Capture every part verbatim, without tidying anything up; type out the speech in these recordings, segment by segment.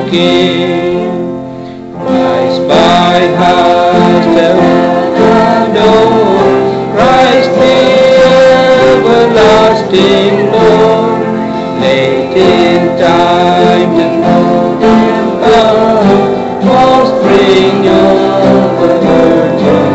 King. Christ by heart known, Christ the everlasting Lord, late in time to know God, offspring of the Virgin.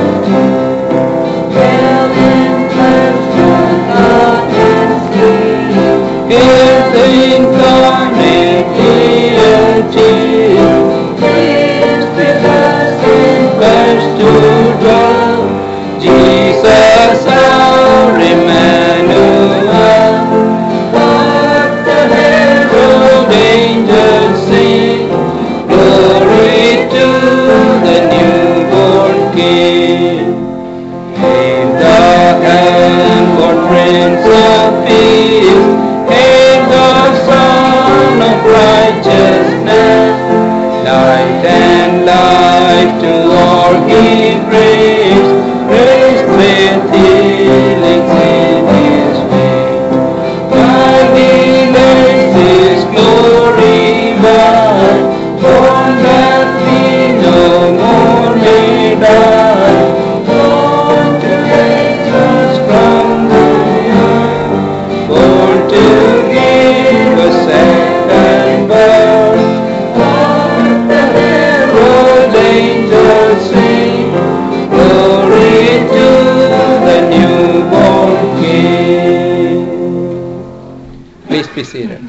His incarnate deity, is with us in flesh to dwell. Jesus our Emmanuel, what the herald angels sing, glory to the newborn King. Hail the heavenborn Prince of Peace, hail the Son of Righteousness, light and life to all He brings, graced with healings in His wings. While He lays His glory by, born that we no more may die, born to raise us from the earth, born to give us second birth. What the herald angels sing, glory to the newborn King. Please be seated.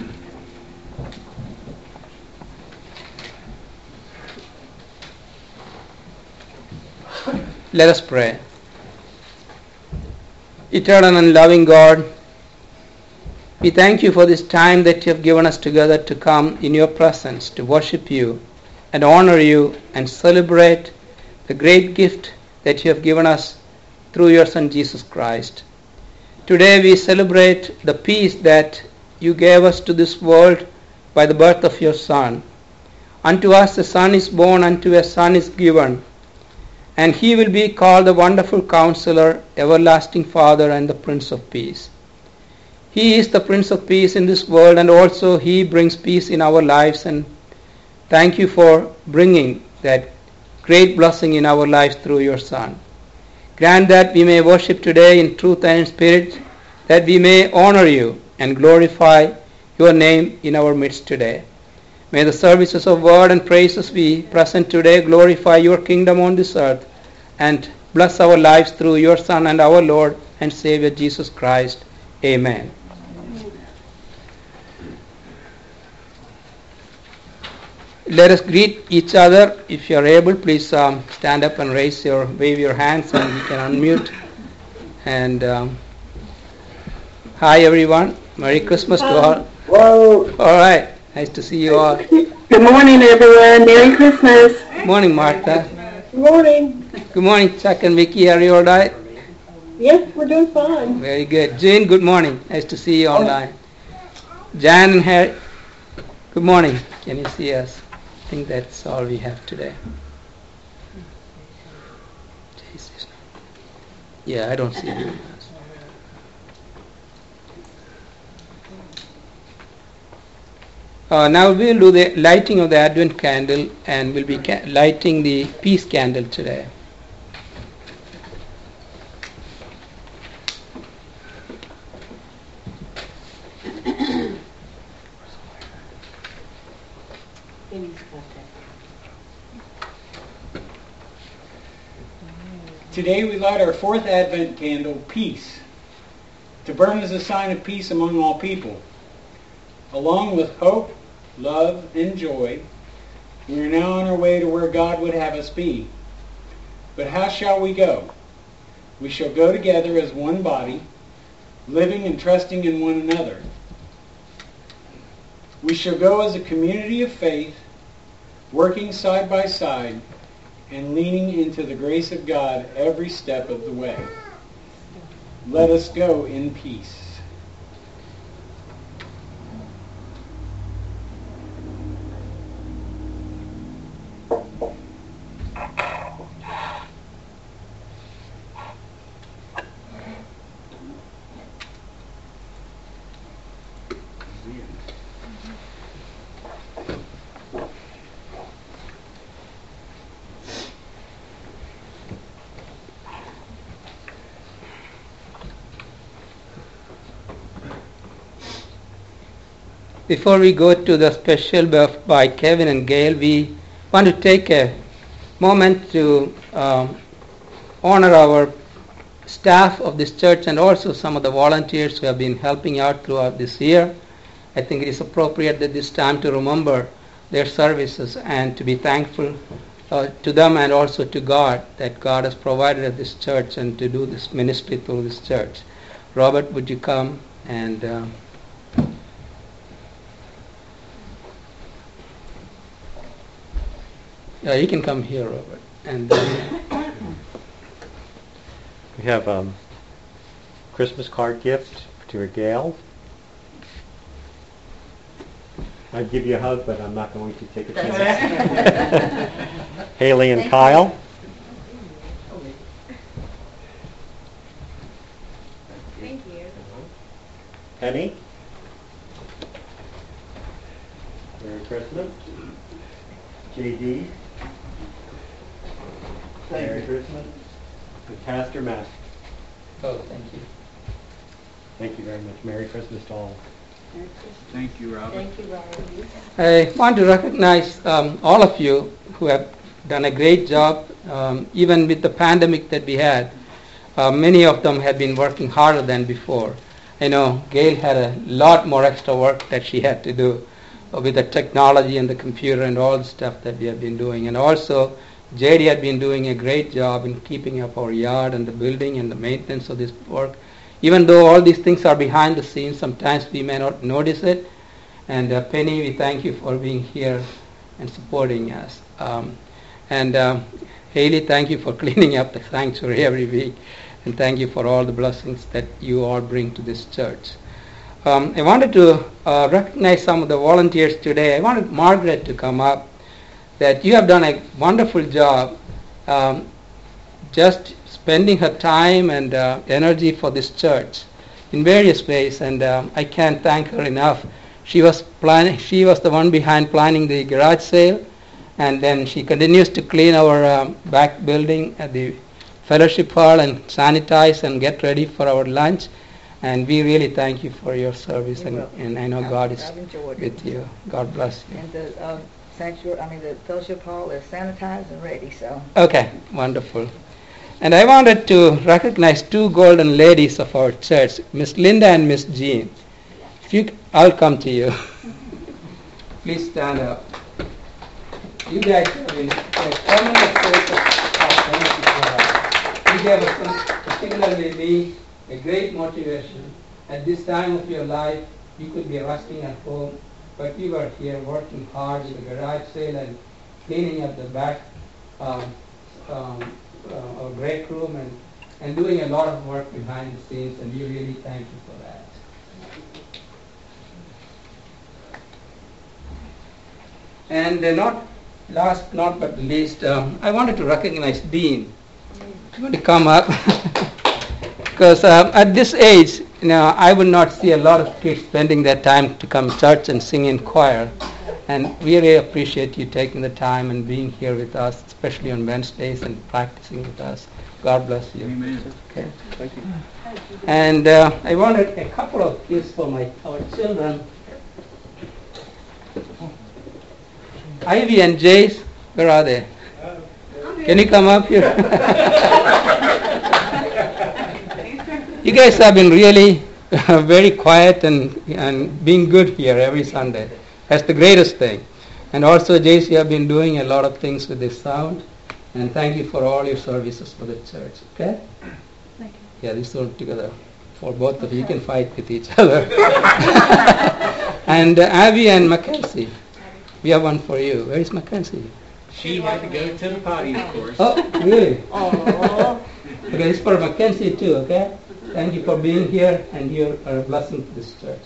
Let us pray. Eternal and loving God, we thank you for this time that you have given us together to come in your presence, to worship you and honor you and celebrate the great gift that you have given us through your Son Jesus Christ. Today we celebrate the peace that you gave us to this world by the birth of your Son. Unto us a Son is born, unto a Son is given, and he will be called the Wonderful Counselor, Everlasting Father, and the Prince of Peace. He is the Prince of Peace in this world, and also He brings peace in our lives, and thank you for bringing that great blessing in our lives through your Son. Grant that we may worship today in truth and in spirit, that we may honor you and glorify your name in our midst today. May the services of word and praises be present today glorify your kingdom on this earth, and bless our lives through your Son and our Lord and Savior Jesus Christ. Amen. Let us greet each other. If you are able, please um, stand up and raise your, wave your hands, and you can unmute. And um, hi everyone. Merry Christmas to all. Whoa. All right. Nice to see you all. Good morning, everyone. Merry Christmas. Good morning, Martha. Good morning. Good morning, Chuck and Vicky. Are you all right? Yes, we're doing fine. Very good. Jane, good morning. Nice to see you online. Jan and Harry, good morning. Can you see us? I think that's all we have today. Yeah, I don't see you. Uh, now we'll do the lighting of the Advent candle, and we'll be ca- lighting the peace candle today. Today we light our fourth Advent candle, Peace, to burn as a sign of peace among all people. Along with hope, love, and joy, we are now on our way to where God would have us be. But how shall we go? We shall go together as one body, living and trusting in one another. We shall go as a community of faith, working side by side, and leaning into the grace of God every step of the way. Let us go in peace. before we go to the special birth by Kevin and Gail, we want to take a moment to um, honor our staff of this church and also some of the volunteers who have been helping out throughout this year. I think it is appropriate at this time to remember their services and to be thankful uh, to them and also to God that God has provided at this church and to do this ministry through this church. Robert, would you come and uh, yeah, you can come here, Robert. And uh, we have a um, Christmas card gift to Gail. I'd give you a hug, but I'm not going to take a chance. Haley and Thank Kyle. You. Thank you. Penny. Merry Christmas. J D. Merry Christmas. And Pastor Matt. oh, thank you. Thank you very much. Merry Christmas to all. Thank you, Robert. Thank you, Robert. I want to recognize um, all of you who have done a great job, um, even with the pandemic that we had. Uh, many of them have been working harder than before. I know Gail had a lot more extra work that she had to do uh, with the technology and the computer and all the stuff that we have been doing. And also, J D had been doing a great job in keeping up our yard and the building and the maintenance of this work. Even though all these things are behind the scenes, sometimes we may not notice it. And uh, Penny, we thank you for being here and supporting us. Um, and um, Haley, thank you for cleaning up the sanctuary every week. And thank you for all the blessings that you all bring to this church. Um, I wanted to uh, recognize some of the volunteers today. I wanted Margaret to come up, that you have done a wonderful job um, just spending her time and uh, energy for this church in various ways, and uh, I can't thank her enough. She was planning. She was the one behind planning the garage sale, and then she continues to clean our um, back building at the fellowship hall and sanitize and get ready for our lunch. And we really thank you for your service, and, and I know I've, God is I've enjoyed with it. you. God bless you. And the uh, sanctuary, I mean the fellowship hall is sanitized and ready. So Okay, wonderful. And I wanted to recognize two golden ladies of our church, Miss Linda and Miss Jean. If you, I'll come to you. Please stand up. You guys have been a tremendous source of benefit for us. You gave us, particularly me, a great motivation. At this time of your life, you could be resting at home, but you are here working hard in the garage sale and cleaning up the back um, um, uh, our break room and, and doing a lot of work behind the scenes, and we really thank you for that. And uh, not last, not but least, um, I wanted to recognize Dean. You want to come up? Because uh, at this age, you know, I would not see a lot of kids spending their time to come to church and sing in choir. And we really appreciate you taking the time and being here with us, especially on Wednesdays, and practicing with us. God bless you. Amen. Okay. Thank you. And uh, I wanted a couple of gifts for my our children. Ivy and Jace, where are they? Can you come up here? You guys have been really very quiet and and being good here every Sunday. That's the greatest thing. And also, Jace, you have been doing a lot of things with this sound. And thank you for all your services for the church. Okay? Thank you. Yeah, these two together. For both of you, you can fight with each other. And uh, Abby and Mackenzie, we have one for you. Where is Mackenzie? She had to go to the potty, of course. Oh, really? Aww. Okay, it's for Mackenzie too, okay? Thank you for being here, and you are a blessing to this church.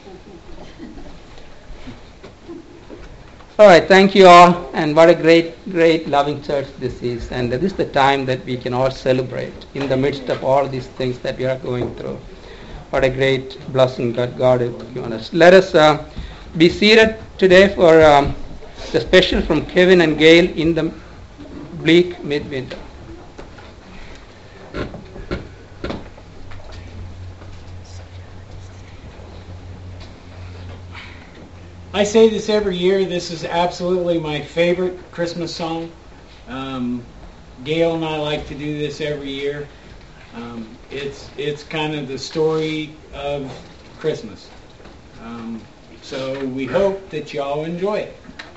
All right, thank you all, and what a great, great loving church this is. And this is the time that we can all celebrate in the midst of all these things that we are going through. What a great blessing that God has given us. Let us uh, be seated today for um, the special from Kevin and Gail in the bleak midwinter. I say this every year. This is absolutely my favorite Christmas song. Um, Gail and I like to do this every year. Um, it's it's kind of the story of Christmas. Um, so we hope that y'all enjoy it.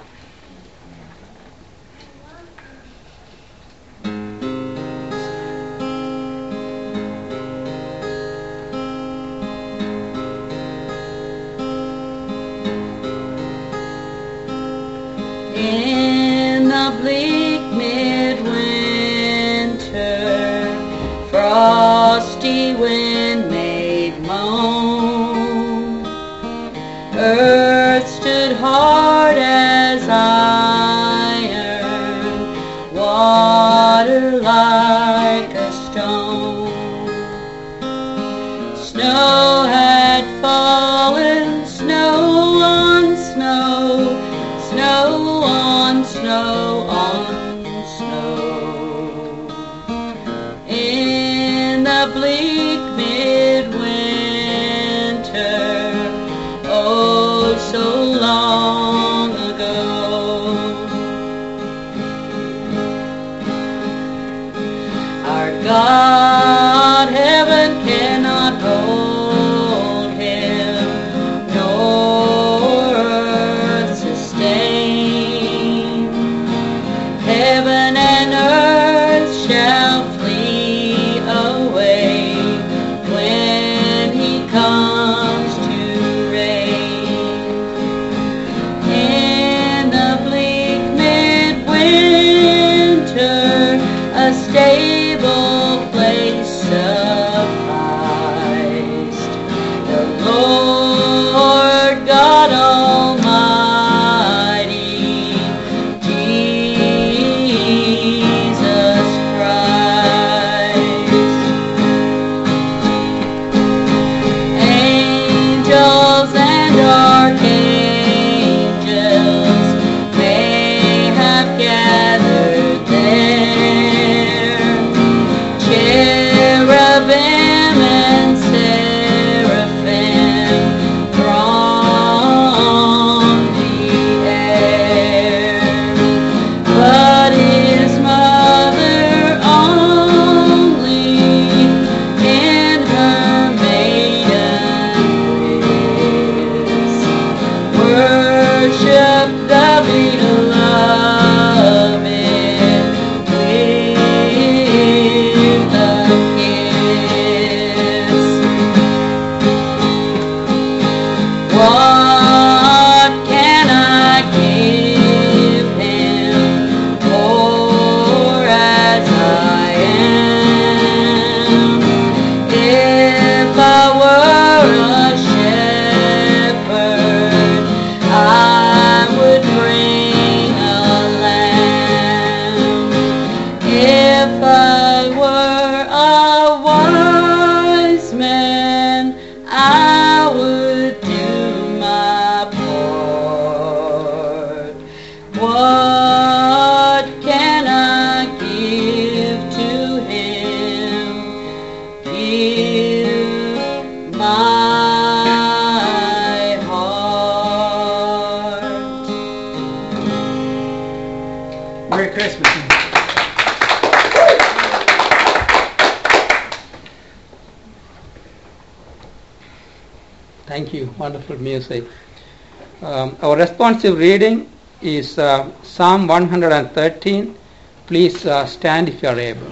In the bleak midwinter, frosty wind made moan. Earth stood hard as iron, water like a stone. Snow had fallen, snow on snow, snow on snow on snow. In the bleak midwinter, oh so long ago. Our God, heaven cannot hold him, nor earth sustain. Heaven and earth shall flee away when he comes to reign. In the bleak midwinter, a stable place sufficed. The Lord God Almighty, Jesus Christ. Angels and archangels may have gathered there. Cherubim and seraphim throng the air. But his mother only in her maiden grace worship the beloved with a kiss. What can I give him, poor as I am? If I were a shepherd, I would bring a lamb. If I were a wise man, I would do my part. What can I give to him? Give my heart. Merry Christmas. Thank you. Wonderful music. Um, our responsive reading is uh, Psalm one hundred thirteen. Please uh, stand if you are able.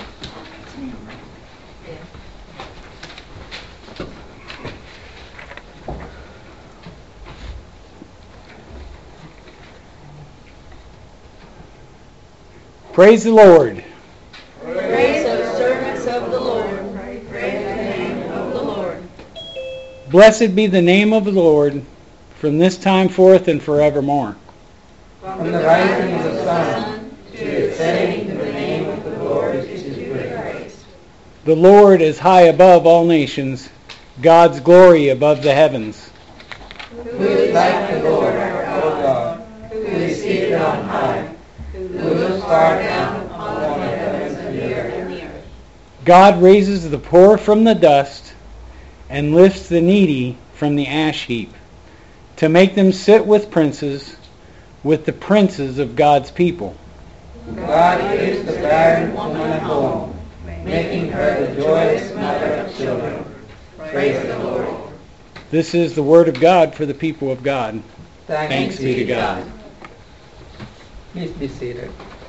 Praise the Lord. Praise the servants of the Lord. Praise the name of the Lord. Blessed be the name of the Lord from this time forth and forevermore. From the rising of the sun to the setting of the name of the Lord is his praise. The Lord is high above all nations, God's glory above the heavens. Who is like the Lord our God, who is seated on high, who looks far down upon the heavens and the earth. God raises the poor from the dust and lifts the needy from the ash heap. to make them sit with princes, with the princes of God's people. God is the barren woman at home, making her the joyous mother of children. Praise the Lord. This is the word of God for the people of God. Thanks, Thanks be to God. Please be seated.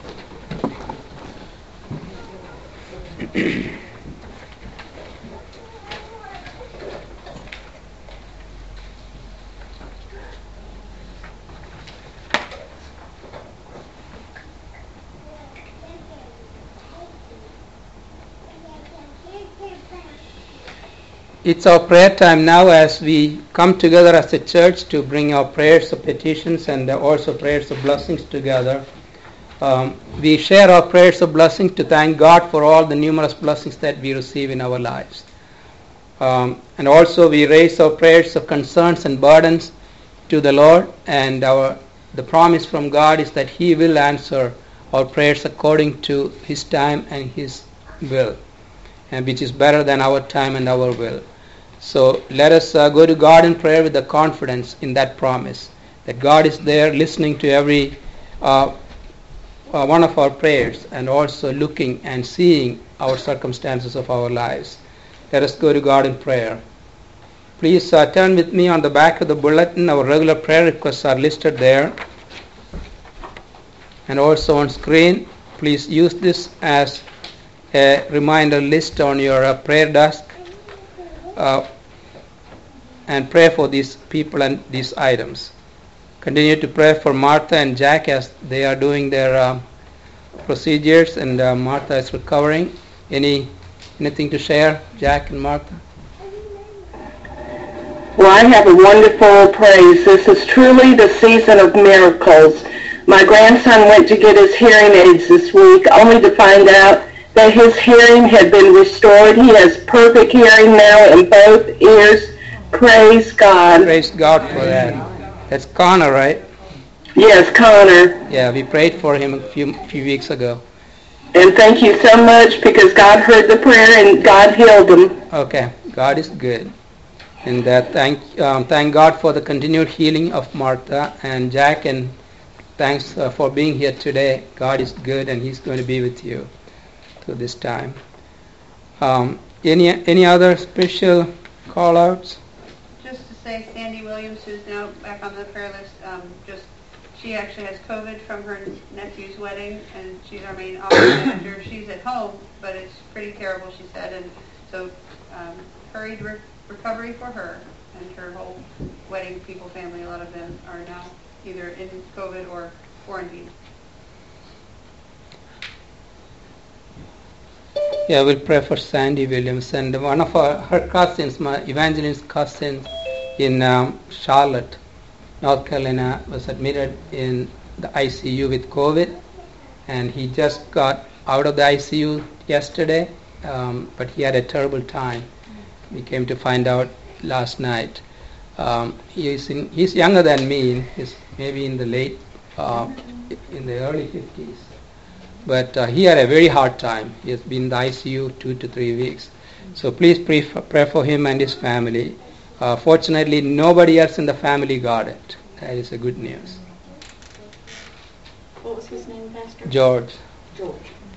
It's our prayer time now as we come together as a church to bring our prayers of petitions and also prayers of blessings together. Um, we share our prayers of blessings to thank God for all the numerous blessings that we receive in our lives. Um, and also we raise our prayers of concerns and burdens to the Lord, and our the promise from God is that He will answer our prayers according to His time and His will, and which is better than our time and our will. So let us uh, go to God in prayer with the confidence in that promise, that God is there listening to every uh, uh, one of our prayers and also looking and seeing our circumstances of our lives. Let us go to God in prayer. Please uh, turn with me on the back of the bulletin. Our regular prayer requests are listed there and also on screen. Please use this as a reminder list on your uh, prayer desk. Uh, and pray for these people and these items. Continue to pray for Martha and Jack as they are doing their uh, procedures, and uh, Martha is recovering. Any anything to share, Jack and Martha? Well, I have a wonderful praise. This is truly the season of miracles. My grandson went to get his hearing aids this week, only to find out that his hearing had been restored. He has perfect hearing now in both ears. Praise God. Praise God for that. That's Connor, right? Yes, Connor. Yeah, we prayed for him a few few weeks ago. And thank you so much, because God heard the prayer and God healed him. Okay, God is good. And uh, thank um, thank God for the continued healing of Martha and Jack, and thanks uh, for being here today. God is good, and He's going to be with you through this time. Um, any any other special call-outs? Just to say, Sandy Williams, who's now back on the prayer list, um, just she actually has COVID from her nephew's wedding, and she's our main office manager. She's at home, but it's pretty terrible, she said, and so um, hurried re- recovery for her and her whole wedding people, family. A lot of them are now either in COVID or quarantined. Yeah, we'll pray for Sandy Williams, and one of our, her cousins, my Evangelin's cousin in um, Charlotte, North Carolina, was admitted in the I C U with COVID, and he just got out of the I C U yesterday, um, but he had a terrible time. We came to find out last night. Um, he's in, he's younger than me. He's maybe in the late, uh, in the early fifties. But uh, he had a very hard time. He has been in the I C U two to three weeks. So please pray for, pray for him and his family. Uh, fortunately, nobody else in the family got it. That is a good news. What was his name, Pastor? George. George.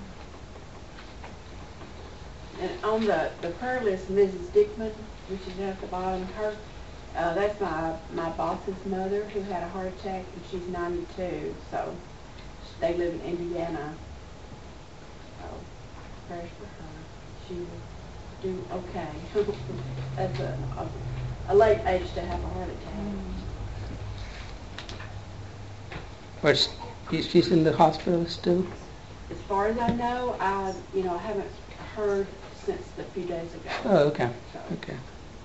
And on the, the prayer list, Missus Dickman, which is at the bottom, her, uh, that's my, my boss's mother who had a heart attack, and she's ninety-two, so they live in Indiana. So prayers for her. She will do okay. That's a, a, a late age to have a heart attack. But she's in the hospital still? As far as I know, I, you know, haven't heard since a few days ago. Oh, okay. So Okay.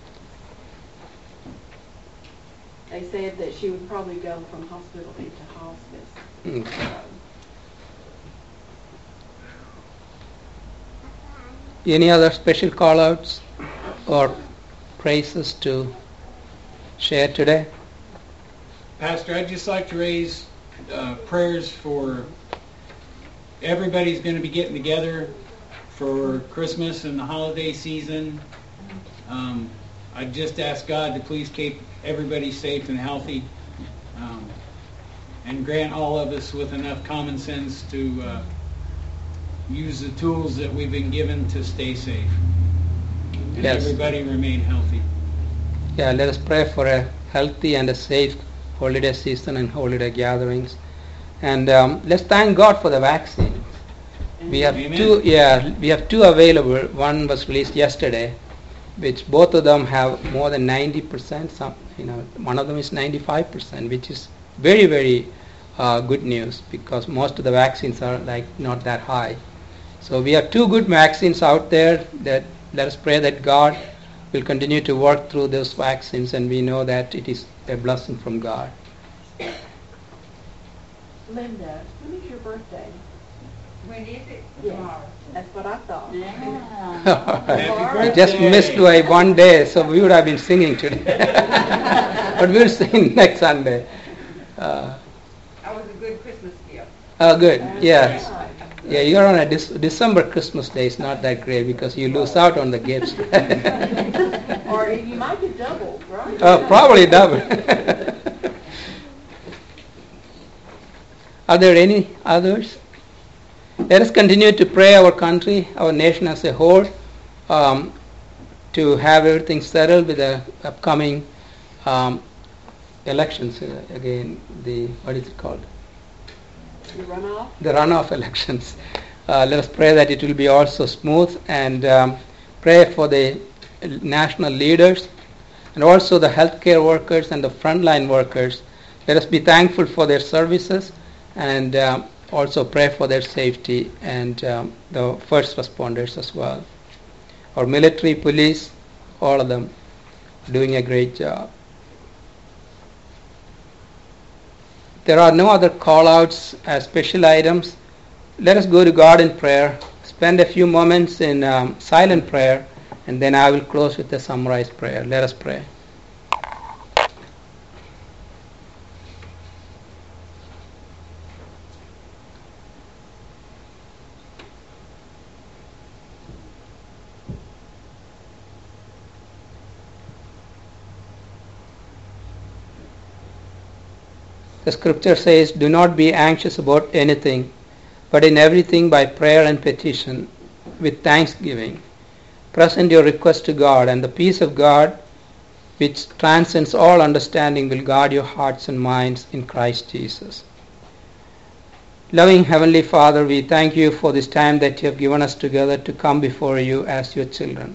they said that she would probably go from hospital into hospice. Okay. So, Any other special call-outs or praises to share today? Pastor, I'd just like to raise uh, prayers for everybody's going to be getting together for Christmas and the holiday season. Um, I just ask God to please keep everybody safe and healthy, um, and grant all of us with enough common sense to uh, use the tools that we've been given to stay safe. And Yes. everybody remain healthy. Yeah, let us pray for a healthy and a safe holiday season and holiday gatherings. And um, let's thank God for the vaccine. We have Amen. two. Yeah, we have two available. One was released yesterday, which both of them have more than ninety percent. Some, you know, one of them is ninety-five percent, which is very, very uh, good news because most of the vaccines are like not that high. So we have two good vaccines out there. That let us pray that God will continue to work through those vaccines, and we know that it is a blessing from God. Linda, when is your birthday? When is it? Yes, that's what I thought. Happy We just birthday. missed by one day, so we would have been singing today. But we'll sing next Sunday. Uh, That was a good Christmas gift. oh, good. Yes. Right. Yeah, you're on a Dec- December Christmas day. It's not that great because you lose out on the gifts. Or you might get double, right? Uh, probably double. Are there any others? Let us continue to pray our country, our nation as a whole, um, to have everything settled with the upcoming um, elections. Uh, again, the what is it called? The runoff? The runoff elections. Uh, let us pray that it will be also smooth, and um, pray for the national leaders and also the healthcare workers and the frontline workers. Let us be thankful for their services and um, also pray for their safety, and um, the first responders as well. Our military, police, all of them doing a great job. There are no other call-outs as special items. Let us go to God in prayer, spend a few moments in um, silent prayer, and then I will close with a summarized prayer. Let us pray. The scripture says, "Do not be anxious about anything, but in everything by prayer and petition, with thanksgiving, present your request to God, and the peace of God, which transcends all understanding, will guard your hearts and minds in Christ Jesus." Loving Heavenly Father, we thank you for this time that you have given us together to come before you as your children.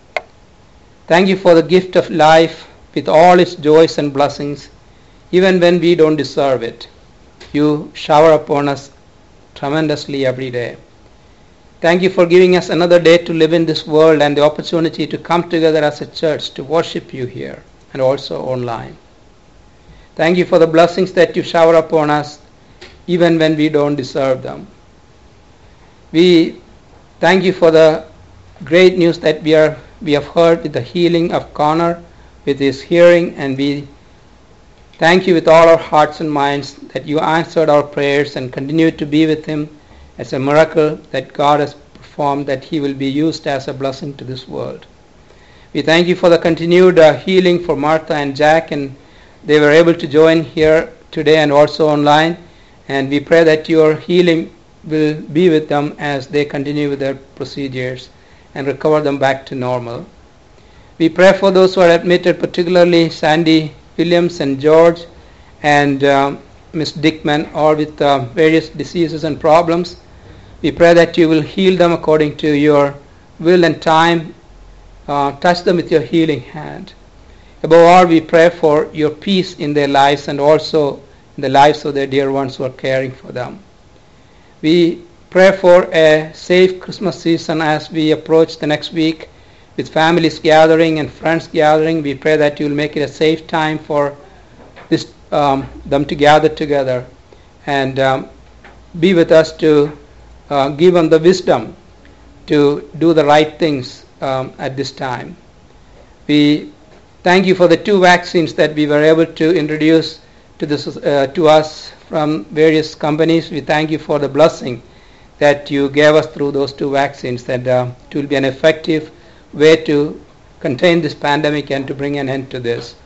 Thank you for the gift of life with all its joys and blessings. Even when we don't deserve it, you shower upon us tremendously every day. Thank you for giving us another day to live in this world and the opportunity to come together as a church to worship you here and also online. Thank you for the blessings that you shower upon us even when we don't deserve them. We thank you for the great news that we are we have heard with the healing of Connor with his hearing, and we thank you with all our hearts and minds that you answered our prayers and continue to be with him as a miracle that God has performed, that he will be used as a blessing to this world. We thank you for the continued uh, healing for Martha and Jack, and they were able to join here today and also online, and we pray that your healing will be with them as they continue with their procedures and recover them back to normal. We pray for those who are admitted, particularly Sandy Williams and George and uh, Miss Dickman, all with uh, various diseases and problems. We pray that you will heal them according to your will and time. Uh, touch them with your healing hand. Above all, we pray for your peace in their lives and also in the lives of their dear ones who are caring for them. We pray for a safe Christmas season as we approach the next week, with families gathering and friends gathering. We pray that you will make it a safe time for this, um, them to gather together, and um, be with us to uh, give them the wisdom to do the right things um, at this time. We thank you for the two vaccines that we were able to introduce to, this, uh, to us from various companies. We thank you for the blessing that you gave us through those two vaccines, that uh, it will be an effective way to contain this pandemic and to bring an end to this.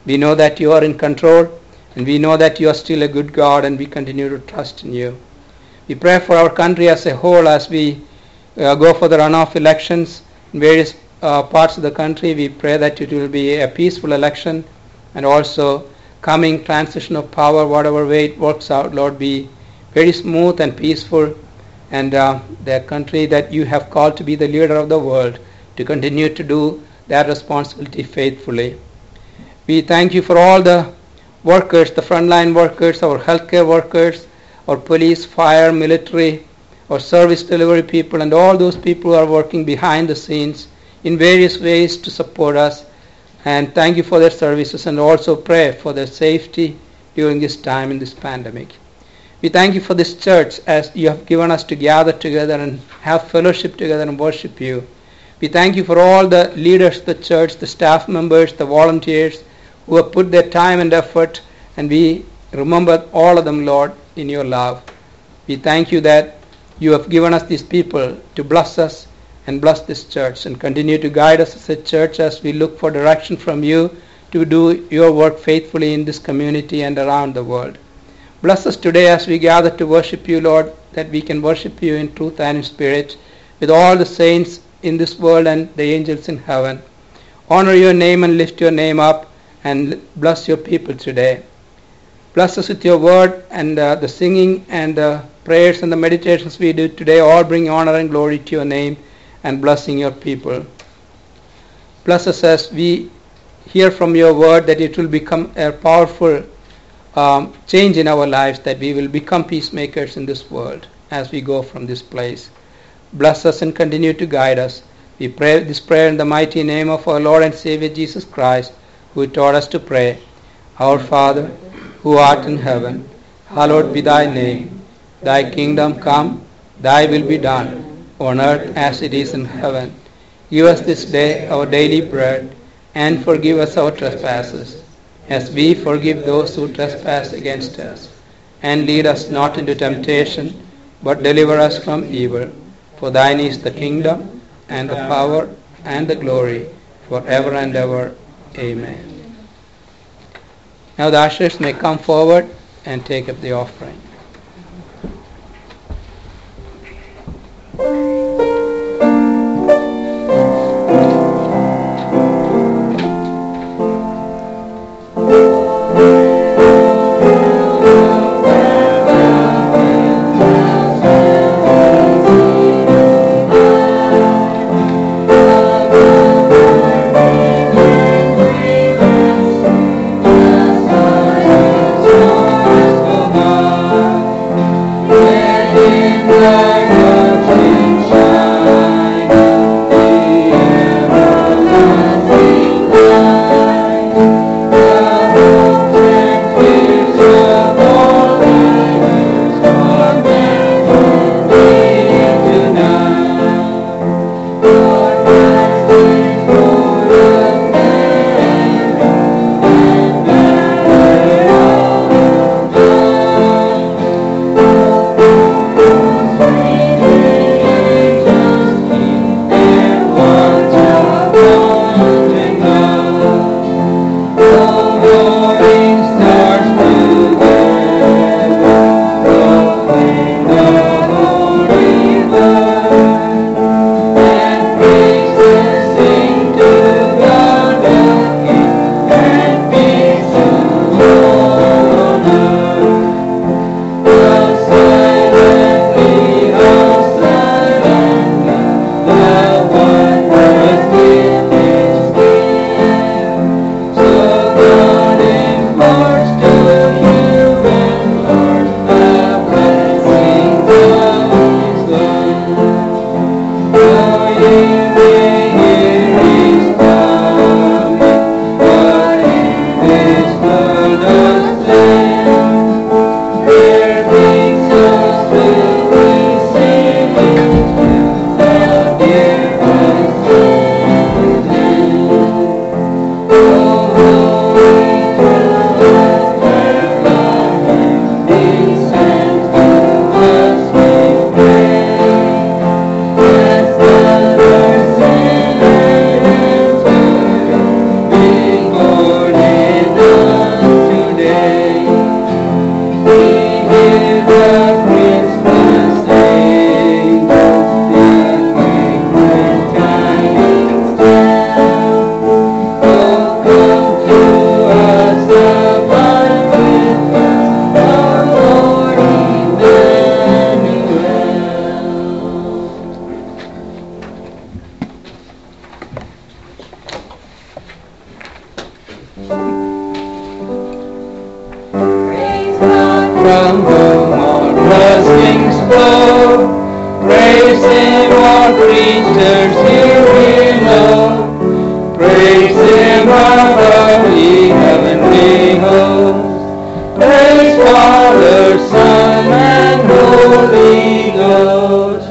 We know that you are in control, and we know that you are still a good God, and we continue to trust in you. We pray for our country as a whole as we uh, go for the runoff elections in various uh, parts of the country. We pray that it will be a peaceful election, and also coming transition of power, whatever way it works out, Lord, be very smooth and peaceful, and uh, the country that you have called to be the leader of the world to continue to do their responsibility faithfully. We thank you for all the workers, the frontline workers, our healthcare workers, our police, fire, military, our service delivery people, and all those people who are working behind the scenes in various ways to support us. And thank you for their services, and also pray for their safety during this time in this pandemic. We thank you for this church as you have given us to gather together and have fellowship together and worship you. We thank you for all the leaders of the church, the staff members, the volunteers who have put their time and effort, and we remember all of them, Lord, in your love. We thank you that you have given us these people to bless us and bless this church, and continue to guide us as a church as we look for direction from you to do your work faithfully in this community and around the world. Bless us today as we gather to worship you, Lord, that we can worship you in truth and in spirit with all the saints in this world and the angels in heaven. Honor your name and lift your name up, and bless your people today. Bless us with your word, and uh, the singing and the prayers and the meditations we do today all bring honor and glory to your name and blessing your people. Bless us as we hear from your word, that it will become a powerful um, change in our lives, that we will become peacemakers in this world as we go from this place. Bless us and continue to guide us. We pray this prayer in the mighty name of our Lord and Savior Jesus Christ, who taught us to pray. Our Father, who art in heaven, hallowed be thy name. Thy kingdom come, thy will be done, on earth as it is in heaven. Give us this day our daily bread, and forgive us our trespasses, as we forgive those who trespass against us. And lead us not into temptation, but deliver us from evil. For thine is the kingdom, and the power, and the glory, forever and ever. Amen. Now the ushers may come forward and take up the offering. Thank you. from whom all blessings flow. Praise Him, all creatures here below. Praise Him above, ye heavenly hosts. Praise Father, Son, and Holy Ghost.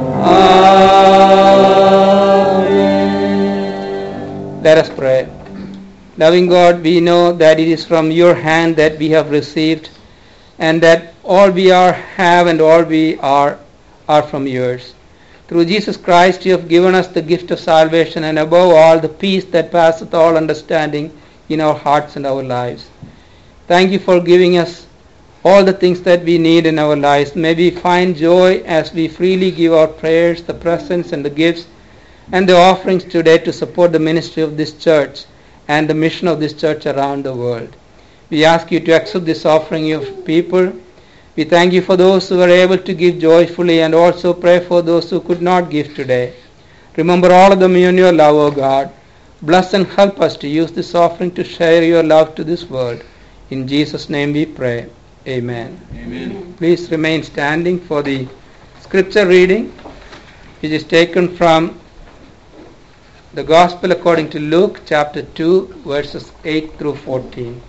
Amen. Let us pray. Loving God, we know that it is from your hand that we have received, and that all we are, have, and all we are, are from yours. Through Jesus Christ, you have given us the gift of salvation, and above all, the peace that passeth all understanding in our hearts and our lives. Thank you for giving us all the things that we need in our lives. May we find joy as we freely give our prayers, the presents, and the gifts, and the offerings today to support the ministry of this church and the mission of this church around the world. We ask you to accept this offering of people. We thank you for those who were able to give joyfully, and also pray for those who could not give today. Remember all of them in your love, O God. Bless and help us to use this offering to share your love to this world. In Jesus' name we pray. Amen. Amen. Please remain standing for the scripture reading, which is taken from the Gospel according to Luke chapter two, verses eight through fourteen.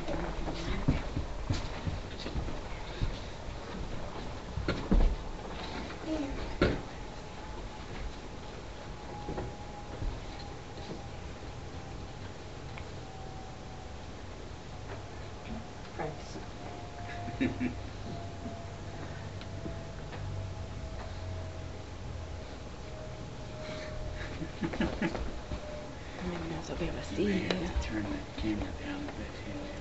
Turn the camera down a bit.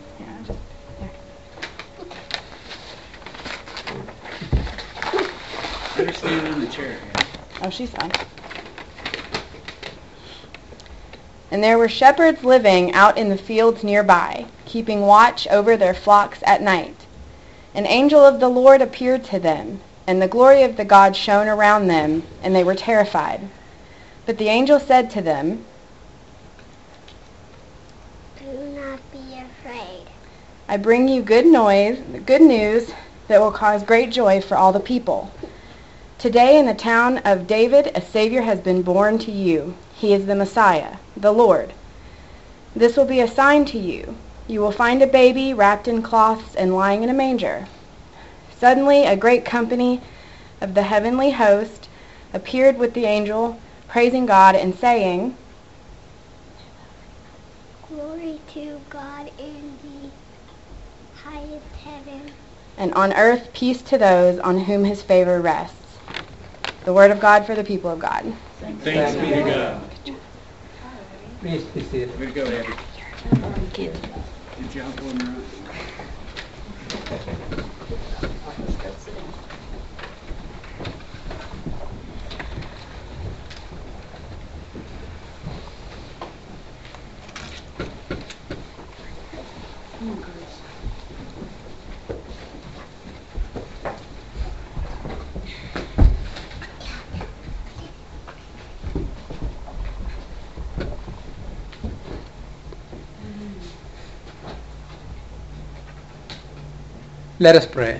Better stand on the chair here. Oh, she's fine. And there were shepherds living out in the fields nearby, keeping watch over their flocks at night. An angel of the Lord appeared to them, and the glory of the God shone around them, and they were terrified. But the angel said to them, "Do not be afraid. I bring you good noise, good news that will cause great joy for all the people. Today in the town of David a Savior has been born to you. He is the Messiah, the Lord. This will be a sign to you. You will find a baby wrapped in cloths and lying in a manger." Suddenly a great company of the heavenly host appeared with the angel, praising God and saying, Glory to God in the highest heaven, and on earth peace to those on whom his favor rests. The word of God for the people of God. Thanks be to God. Please be seated. Way to go, Abby. Good job pulling her up. Let us pray.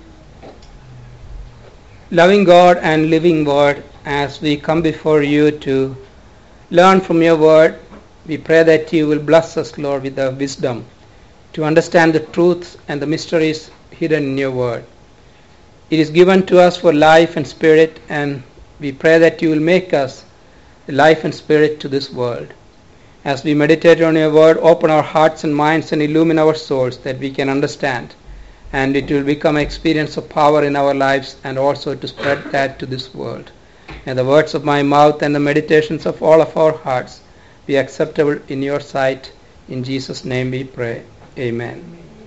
Loving God and living Word, as we come before you to learn from your Word, we pray that you will bless us, Lord, with the wisdom to understand the truths and the mysteries hidden in your Word. It is given to us for life and spirit, and we pray that you will make us life and spirit to this world. As we meditate on your Word, open our hearts and minds and illumine our souls that we can understand, and it will become an experience of power in our lives, and also to spread that to this world. May the words of my mouth and the meditations of all of our hearts be acceptable in your sight. In Jesus' name we pray. Amen.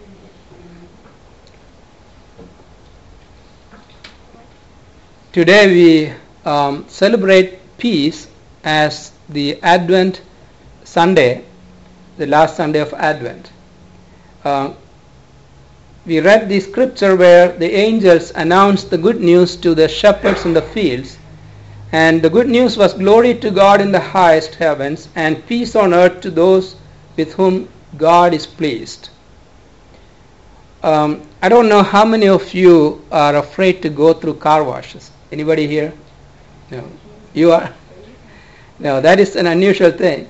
Today we um, celebrate peace as the Advent Sunday, the last Sunday of Advent. Uh, We read the scripture where the angels announced the good news to the shepherds in the fields, and the good news was glory to God in the highest heavens and peace on earth to those with whom God is pleased. Um, I don't know how many of you are afraid to go through car washes. Anybody here? No. You are? No, that is an unusual thing.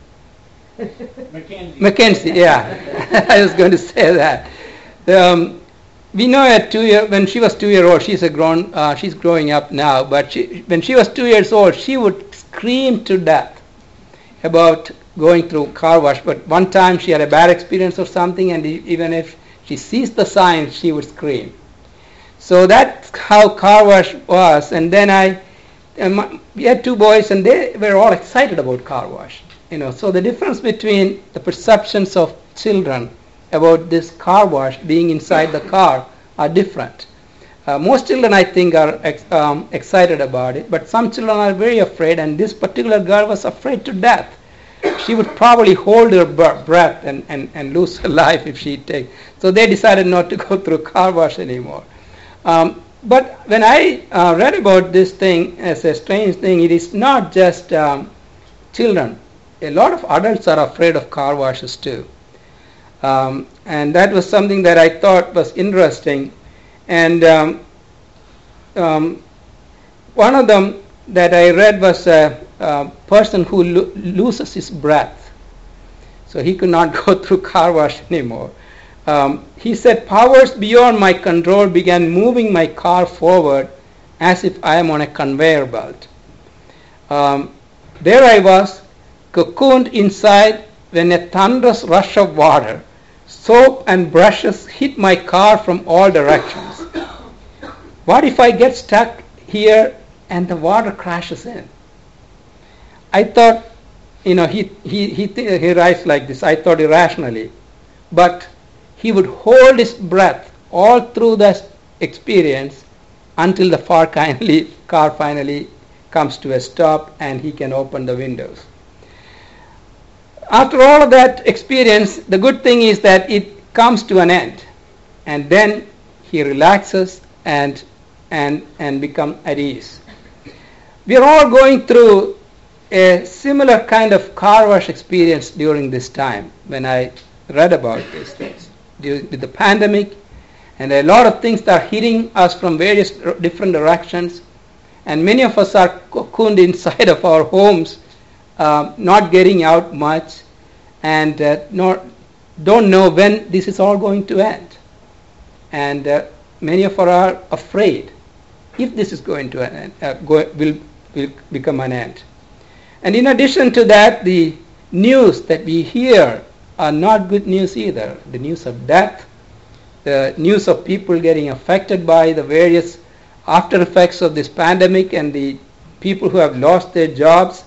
Mackenzie. Mackenzie, yeah. I was going to say that. Um, we know at two year when she was two year old, she's a grown, uh, she's growing up now. But she, when she was two years old, she would scream to death about going through car wash. But one time she had a bad experience or something, and even if she sees the sign, she would scream. So that's how car wash was. And then I, um, we had two boys, and they were all excited about car wash. You know, so the difference between the perceptions of children about this car wash being inside the car are different. Uh, most children, I think, are ex- um, excited about it, but some children are very afraid, and this particular girl was afraid to death. She would probably hold her b- breath and, and, and lose her life if she take. So they decided not to go through car wash anymore. Um, but when I uh, read about this thing as a strange thing, it is not just um, children. A lot of adults are afraid of car washes too. Um, and that was something that I thought was interesting. And um, um, one of them that I read was a, a person who lo- loses his breath. So he could not go through car wash anymore. Um, he said, powers beyond my control began moving my car forward as if I am on a conveyor belt. Um, there I was, cocooned inside, when a thunderous rush of water, soap and brushes hit my car from all directions. What if I get stuck here and the water crashes in? I thought, you know, he he he, th- he writes like this. I thought irrationally, but he would hold his breath all through this experience until the car finally, car finally comes to a stop and he can open the windows. After all of that experience, the good thing is that it comes to an end, and then he relaxes and and and become at ease. We are all going through a similar kind of car wash experience during this time when I read about these things. With the pandemic, and a lot of things that are hitting us from various different directions, and many of us are cocooned inside of our homes, uh, not getting out much, and uh, not, don't know when this is all going to end. And uh, many of us are afraid if this is going to end, uh, go, will, will become an end. And in addition to that, the news that we hear are not good news either. The news of death, the news of people getting affected by the various after effects of this pandemic, and the people who have lost their jobs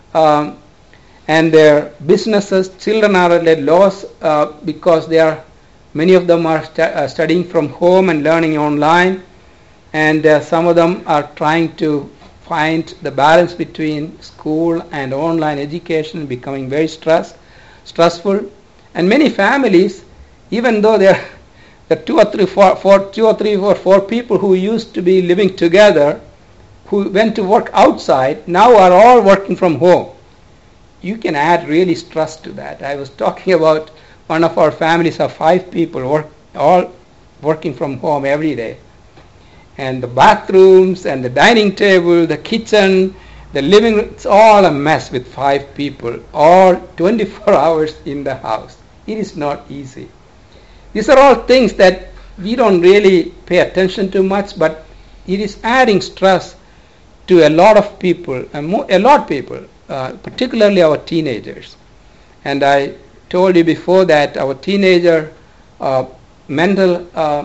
um, and their businesses. Children are at a loss uh, because they are, many of them are stu- uh, studying from home and learning online, and uh, some of them are trying to find the balance between school and online education, becoming very stressed, stressful. And many families, even though there are two or three, four, four, two or three or four people who used to be living together, who went to work outside, now are all working from home. You can add really stress to that. I was talking about one of our families of five people, work, all working from home every day. And the bathrooms and the dining table, the kitchen, the living room, it's all a mess with five people, all twenty-four hours in the house. It is not easy. These are all things that we don't really pay attention to much, but it is adding stress to a lot of people, a lot of people, uh, particularly our teenagers. And I told you before that our teenager uh, mental uh,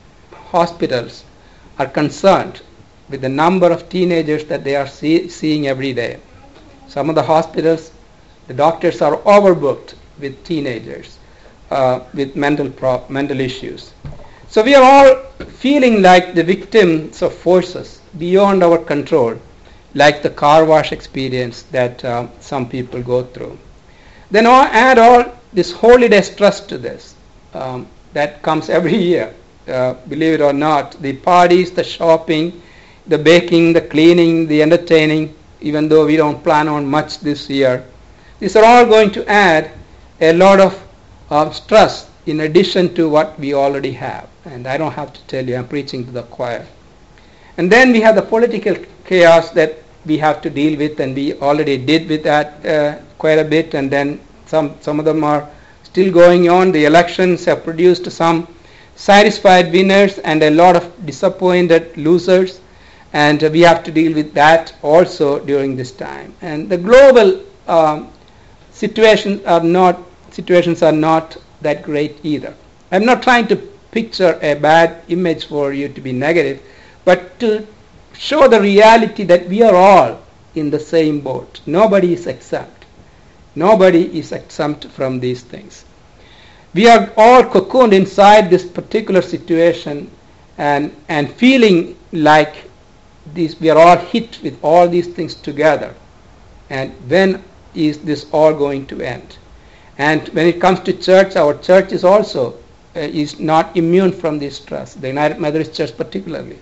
hospitals are concerned with the number of teenagers that they are see, seeing every day. Some of the hospitals, the doctors are overbooked with teenagers uh, with mental pro- mental issues. So we are all feeling like the victims of forces beyond our control, like the car wash experience that uh, some people go through. Then all, add all this holiday stress to this um, that comes every year. Uh, believe it or not, the parties, the shopping, the baking, the cleaning, the entertaining, even though we don't plan on much this year. These are all going to add a lot of uh, stress in addition to what we already have. And I don't have to tell you, I'm preaching to the choir. And then we have the political chaos that we have to deal with, and we already did with that uh, quite a bit, and then some, some of them are still going on. The elections have produced some satisfied winners and a lot of disappointed losers, and uh, we have to deal with that also during this time. And the global um, situations are not situations are not that great either. I'm not trying to picture a bad image for you to be negative, but to show the reality that we are all in the same boat. Nobody is exempt. Nobody is exempt from these things. We are all cocooned inside this particular situation and, and feeling like these, we are all hit with all these things together. And when is this all going to end? And when it comes to church, our church is also uh, is not immune from this stress, the United Methodist Church particularly.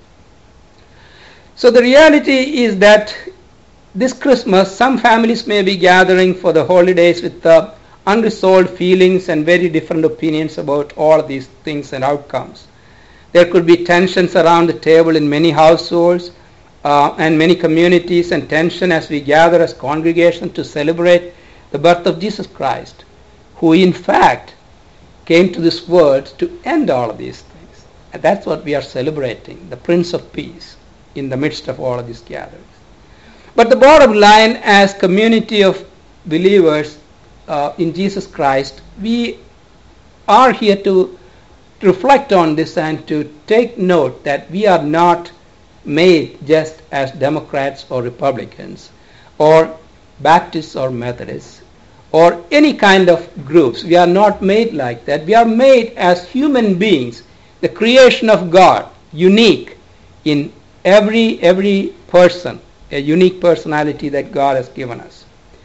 So the reality is that this Christmas, some families may be gathering for the holidays with uh, unresolved feelings and very different opinions about all these things and outcomes. There could be tensions around the table in many households uh, and many communities, and tension as we gather as congregation to celebrate the birth of Jesus Christ, who in fact came to this world to end all of these things. And that's what we are celebrating, the Prince of Peace, in the midst of all of these gatherings. But the bottom line, as community of believers uh, in Jesus Christ, we are here to reflect on this and to take note that we are not made just as Democrats or Republicans or Baptists or Methodists or any kind of groups. We are not made like that. We are made as human beings, the creation of God, unique in every every person, a unique personality that God has given us.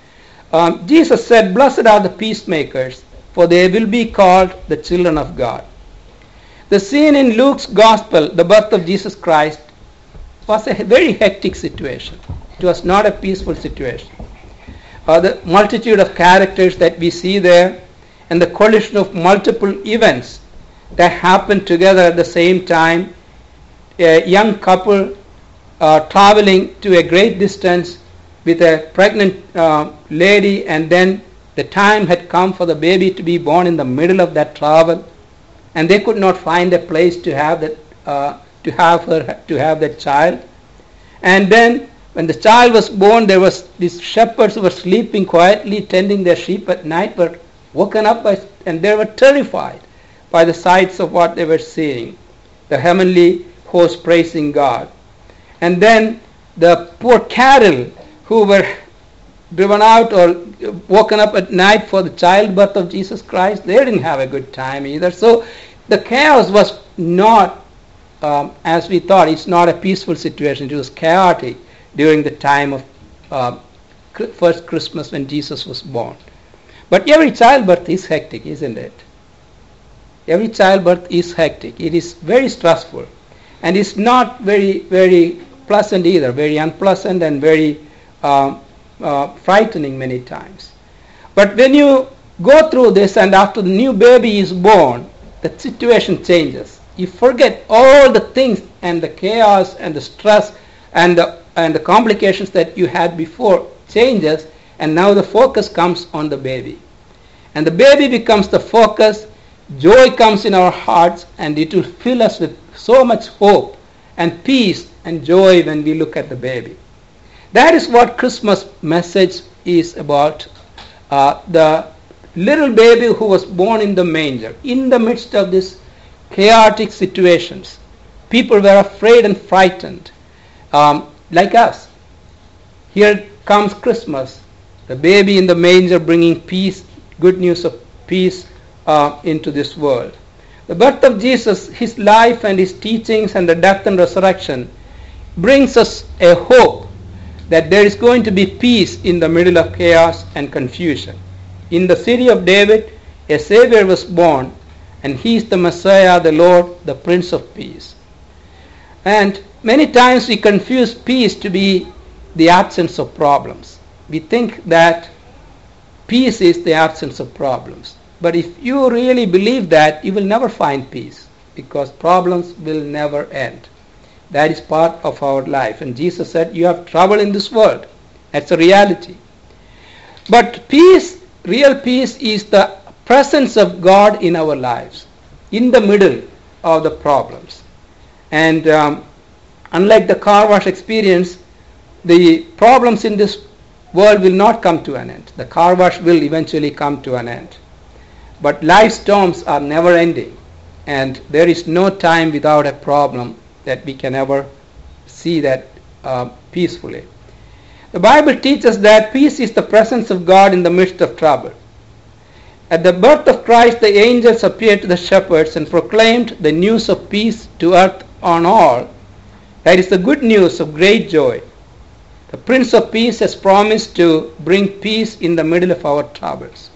Um, Jesus said, "Blessed are the peacemakers, for they will be called the children of God." The scene in Luke's Gospel, the birth of Jesus Christ, was a very hectic situation. It was not a peaceful situation. Uh, the multitude of characters that we see there and the collision of multiple events that happened together at the same time. A young couple uh, traveling to a great distance with a pregnant uh, lady, and then the time had come for the baby to be born in the middle of that travel, and they could not find a place to have that uh, to have her to have that child. And then when the child was born, there was these shepherds who were sleeping quietly, tending their sheep at night, were woken up by, and they were terrified by the sights of what they were seeing. The heavenly host praising God. And then the poor cattle who were driven out or woken up at night for the childbirth of Jesus Christ, they didn't have a good time either. So the chaos was not um, as we thought. It's not a peaceful situation. It was chaotic during the time of uh, first Christmas when Jesus was born. But every childbirth is hectic, isn't it? Every childbirth is hectic. It is very stressful. And it's not very, very pleasant either, very unpleasant and very um, uh, frightening many times. But when you go through this and after the new baby is born, the situation changes. You forget all the things and the chaos and the stress and the, and the complications that you had before changes, and now the focus comes on the baby. And the baby becomes the focus. Joy comes in our hearts, and it will fill us with so much hope and peace and joy when we look at the baby. That is what Christmas message is about. Uh, the little baby who was born in the manger, in the midst of these chaotic situations. People were afraid and frightened, um, like us. Here comes Christmas, the baby in the manger bringing peace, good news of peace uh, into this world. The birth of Jesus, his life and his teachings and the death and resurrection brings us a hope that there is going to be peace in the middle of chaos and confusion. In the city of David, a Savior was born, and he is the Messiah, the Lord, the Prince of Peace. And many times we confuse peace to be the absence of problems. We think that peace is the absence of problems. But if you really believe that, you will never find peace, because problems will never end. That is part of our life. And Jesus said, you have trouble in this world. That's a reality. But peace, real peace, is the presence of God in our lives, in the middle of the problems. And um, unlike the car wash experience, the problems in this world will not come to an end. The car wash will eventually come to an end. But life storms are never ending, and there is no time without a problem that we can ever see that uh, peacefully. The Bible teaches that peace is the presence of God in the midst of trouble. At the birth of Christ, the angels appeared to the shepherds and proclaimed the news of peace to earth on all. That is the good news of great joy. The Prince of Peace has promised to bring peace in the middle of our troubles.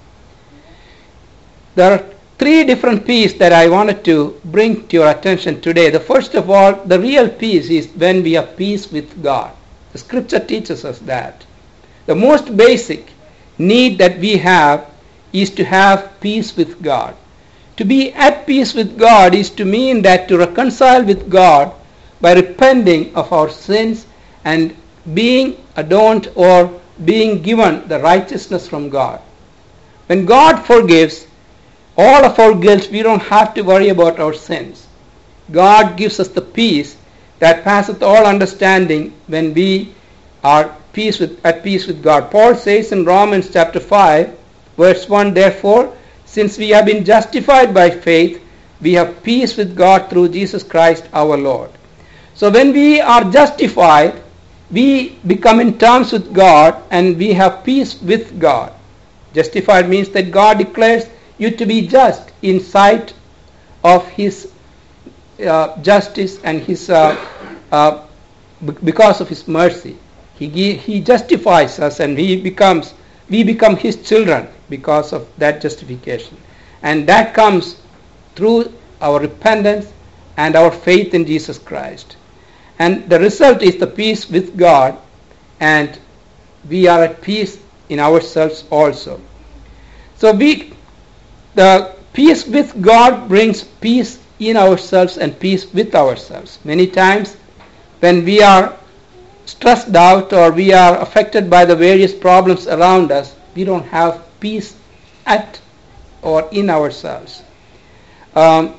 There are three different peace that I wanted to bring to your attention today. The first of all, the real peace is when we have peace with God. The scripture teaches us that. The most basic need that we have is to have peace with God. To be at peace with God is to mean that to reconcile with God by repenting of our sins and being adorned or being given the righteousness from God. When God forgives all of our guilt, we don't have to worry about our sins. God gives us the peace that passeth all understanding when we are peace with, at peace with God. Paul says in Romans chapter five, verse one, therefore, since we have been justified by faith, we have peace with God through Jesus Christ our Lord. So when we are justified, we become in terms with God and we have peace with God. Justified means that God declares you to be just in sight of His uh, justice and His uh, uh, because of His mercy. He He justifies us and He becomes we become His children because of that justification, and that comes through our repentance and our faith in Jesus Christ. And the result is the peace with God, and we are at peace in ourselves also. So we, the peace with God brings peace in ourselves and peace with ourselves. Many times when we are stressed out or we are affected by the various problems around us, we don't have peace at or in ourselves. Um,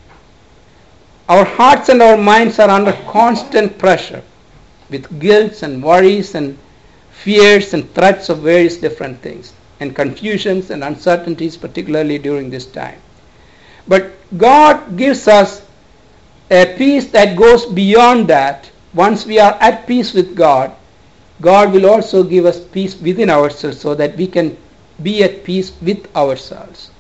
Our hearts and our minds are under constant pressure with guilt and worries and fears and threats of various different things and confusions and uncertainties, particularly during this time. But God gives us a peace that goes beyond that. Once we are at peace with God, God will also give us peace within ourselves so that we can be at peace with ourselves.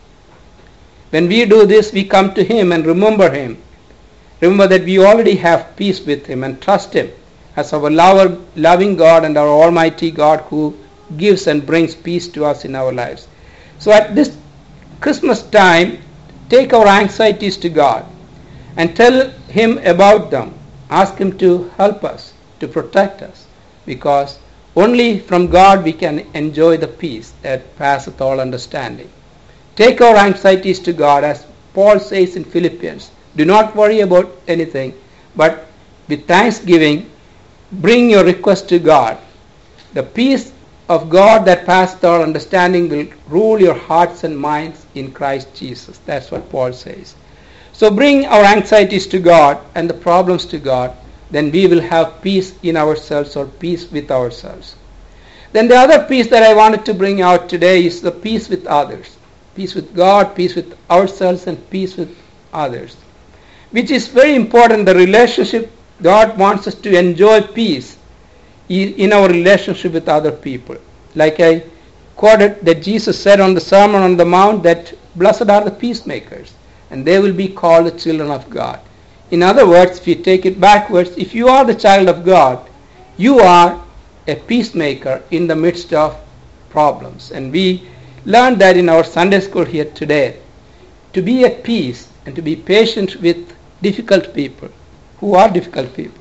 When we do this, we come to Him and remember Him. Remember that we already have peace with Him and trust Him as our lover, loving God and our Almighty God who gives and brings peace to us in our lives. So at this Christmas time, take our anxieties to God and tell Him about them. Ask Him to help us, to protect us, because only from God we can enjoy the peace that passeth all understanding. Take our anxieties to God, as Paul says in Philippians. Do not worry about anything, but with thanksgiving, bring your request to God. The peace of God that passeth all understanding will rule your hearts and minds in Christ Jesus. That's what Paul says. So bring our anxieties to God and the problems to God, then we will have peace in ourselves or peace with ourselves. Then the other peace that I wanted to bring out today is the peace with others. Peace with God, peace with ourselves, and peace with others, which is very important. The relationship, God wants us to enjoy peace in our relationship with other people. Like I quoted that Jesus said on the Sermon on the Mount that blessed are the peacemakers, and they will be called the children of God. In other words, if you take it backwards, if you are the child of God, you are a peacemaker in the midst of problems. And we learned that in our Sunday school here today. To be at peace and to be patient with difficult people. Who are difficult people?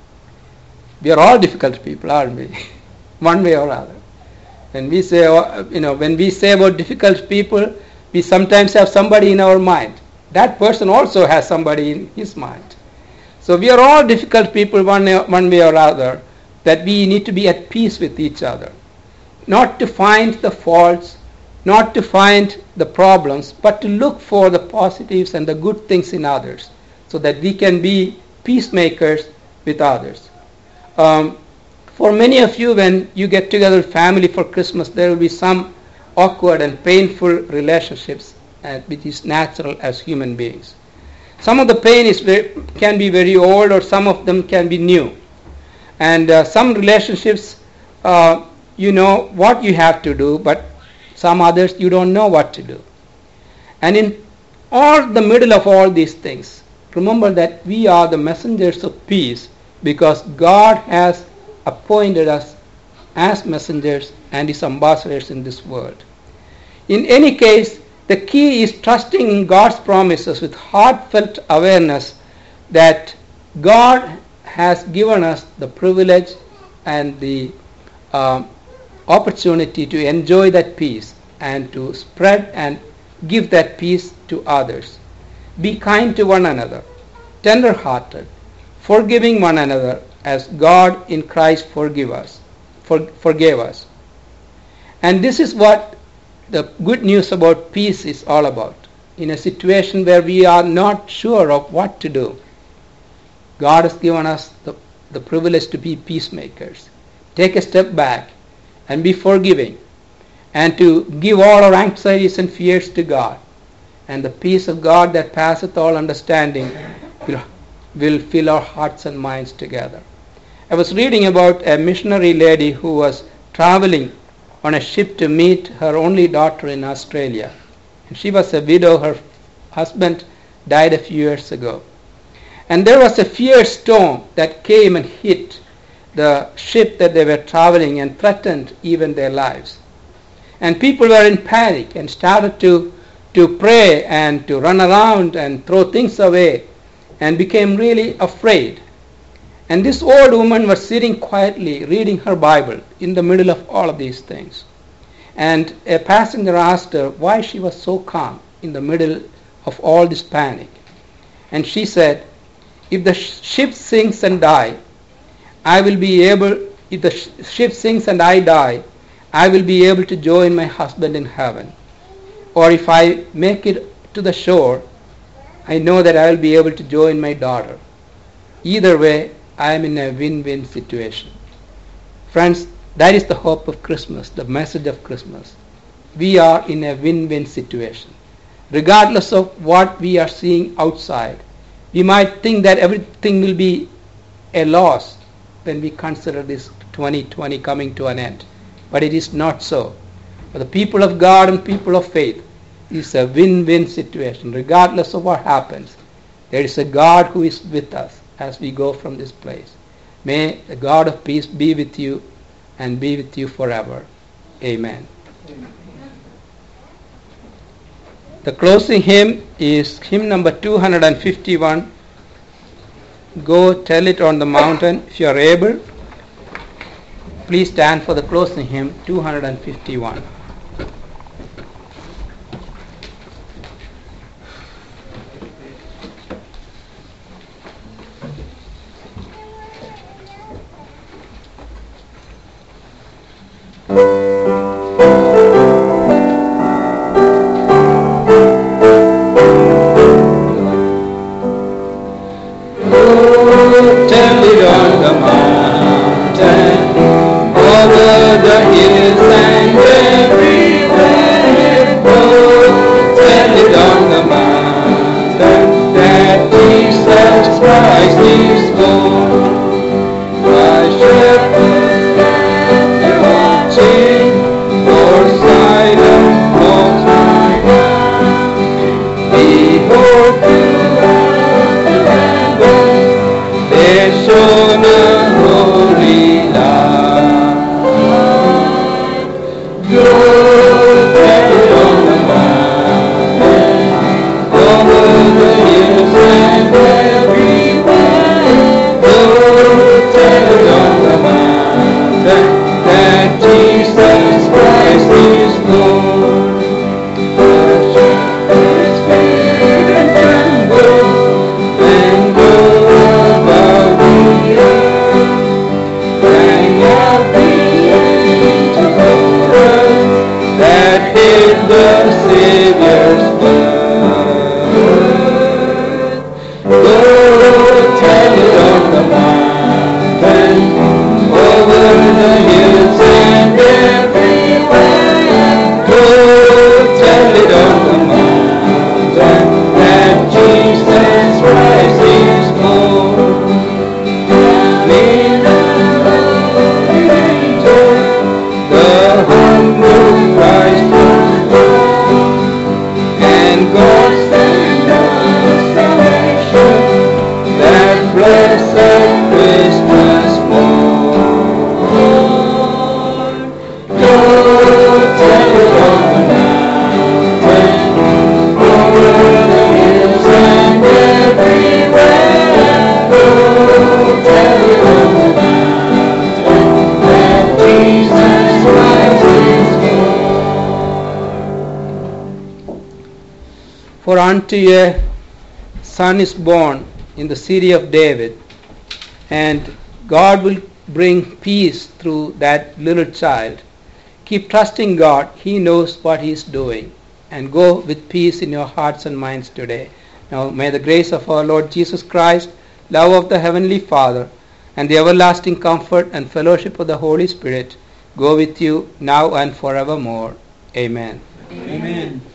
We are all difficult people, aren't we? One way or other. When we say, you know, when we say about difficult people, We sometimes have somebody in our mind. That person also has somebody in his mind. So we are all difficult people one, one way or other, that we need to be at peace with each other. Not to find the faults, not to find the problems, but to look for the positives and the good things in others, so that we can be peacemakers with others. Um, for many of you, when you get together with family for Christmas, there will be some awkward and painful relationships, uh, which is natural as human beings. Some of the pain is very, can be very old, or some of them can be new. And uh, some relationships, uh, you know what you have to do, but some others you don't know what to do. And in all the middle of all these things, remember that we are the messengers of peace, because God has appointed us as messengers and His ambassadors in this world. In any case, the key is trusting in God's promises with heartfelt awareness that God has given us the privilege and the uh, opportunity to enjoy that peace and to spread and give that peace to others. Be kind to one another, tender-hearted, forgiving one another as God in Christ forgive us, for, forgave us. And this is what the good news about peace is all about. In a situation where we are not sure of what to do, God has given us the, the privilege to be peacemakers. Take a step back and be forgiving, and to give all our anxieties and fears to God. And the peace of God that passeth all understanding will, will fill our hearts and minds together. I was reading about a missionary lady who was traveling on a ship to meet her only daughter in Australia. And she was a widow. Her husband died a few years ago. And there was a fierce storm that came and hit the ship that they were traveling and threatened even their lives. And people were in panic and started to, to pray and to run around and throw things away and became really afraid. And this old woman was sitting quietly reading her Bible in the middle of all of these things. And a passenger asked her why she was so calm in the middle of all this panic. And she said, if the ship sinks and die, I will be able, if the sh- ship sinks and I die, I will be able to join my husband in heaven. Or if I make it to the shore, I know that I will be able to join my daughter. Either way, I am in a win-win situation. Friends, that is the hope of Christmas, the message of Christmas. We are in a win-win situation. Regardless of what we are seeing outside, we might think that everything will be a loss when we consider this twenty twenty coming to an end. But it is not so. For the people of God and people of faith, it is a win-win situation. Regardless of what happens, there is a God who is with us as we go from this place. May the God of peace be with you and be with you forever. Amen. Amen. The closing hymn is hymn number two hundred fifty-one. Go tell it on the mountain. If you are able, please stand for the closing hymn two hundred fifty-one. That Jesus Christ is Lord. Christmas morn. Go tell it on the mountains, over the hills and everywhere. Go tell it on the mountains that Jesus Christ is born. For unto you a son is born in the city of David, and God will bring peace through that little child. Keep trusting God. He knows what He is doing. And go with peace in your hearts and minds today. Now may the grace of our Lord Jesus Christ, love of the Heavenly Father, and the everlasting comfort and fellowship of the Holy Spirit go with you now and forevermore. Amen. Amen.